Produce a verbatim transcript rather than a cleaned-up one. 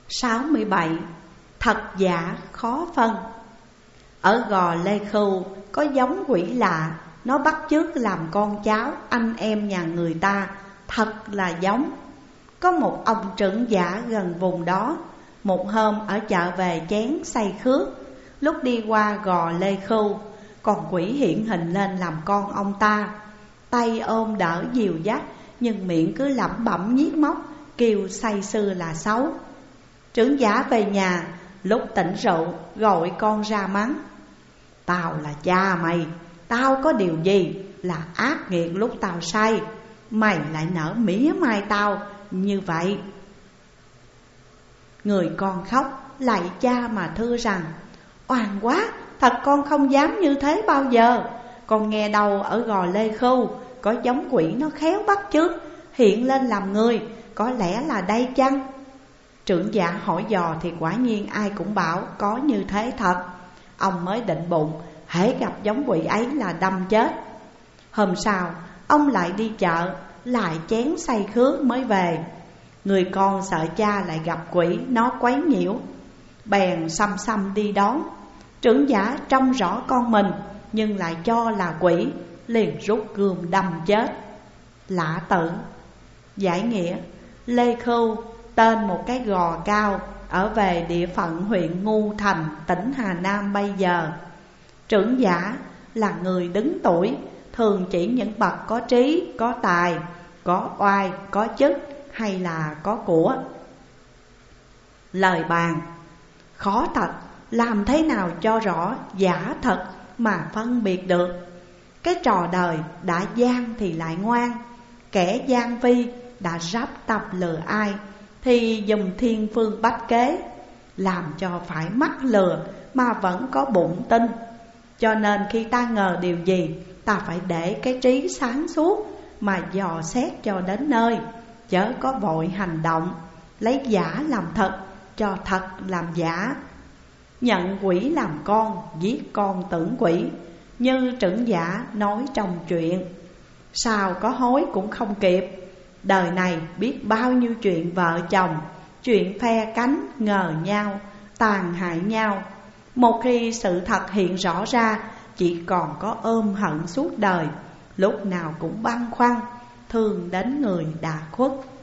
sáu mươi bảy. Thật giả khó phân. Ở Gò Lê Khưu có giống quỷ lạ, nó bắt chước làm con cháu anh em nhà người ta, thật là giống. Có một ông trưởng giả gần vùng đó, một hôm ở chợ về chén say khước. Lúc đi qua Gò Lê Khưu, con quỷ hiện hình lên làm con ông ta, tay ôm đỡ dìu dắt, nhưng miệng cứ lẩm bẩm nhiếc móc, kêu say sưa là xấu. Trưởng giả về nhà, lúc tỉnh rượu gọi con ra mắng: Tao là cha mày, tao có điều gì là ác nghiệt lúc tao say, mày lại nở mỉa mai tao như vậy. Người con khóc lạy cha mà thưa rằng: Oan quá, thật con không dám như thế bao giờ. Con nghe đâu ở Gò Lê Khưu có giống quỷ nó khéo bắt chước, hiện lên làm người, có lẽ là đây chăng? Trưởng giả hỏi dò thì quả nhiên ai cũng bảo có như thế thật. Ông mới định bụng hễ gặp giống quỷ ấy là đâm chết. Hôm sau ông lại đi chợ, lại chén say khước mới về. Người con sợ cha lại gặp quỷ nó quấy nhiễu, bèn xăm xăm đi đón. Trưởng giả trông rõ con mình nhưng lại cho là quỷ, liền rút gươm đâm chết. Lạ tự. Giải nghĩa: Lê Khưu tên một cái gò cao ở về địa phận huyện Ngu Thành, tỉnh Hà Nam bây giờ. Trưởng giả là người đứng tuổi, thường chỉ những bậc có trí, có tài, có oai, có chức hay là có của. Lời bàn: khó thật, làm thế nào cho rõ giả thật mà phân biệt được. Cái trò đời đã gian thì lại ngoan, kẻ gian vi đã ráp tập lừa ai thì dùng thiên phương bách kế, làm cho phải mắc lừa mà vẫn có bụng tin. Cho nên khi ta ngờ điều gì, ta phải để cái trí sáng suốt mà dò xét cho đến nơi, chớ có vội hành động, lấy giả làm thật, cho thật làm giả. Nhận quỷ làm con, giết con tưởng quỷ, như trưởng giả nói trong chuyện. Sao có hối cũng không kịp. Đời này biết bao nhiêu chuyện vợ chồng, chuyện phe cánh ngờ nhau, tàn hại nhau. Một khi sự thật hiện rõ ra, chỉ còn có ôm hận suốt đời, lúc nào cũng băn khoăn, thương đến người đã khuất.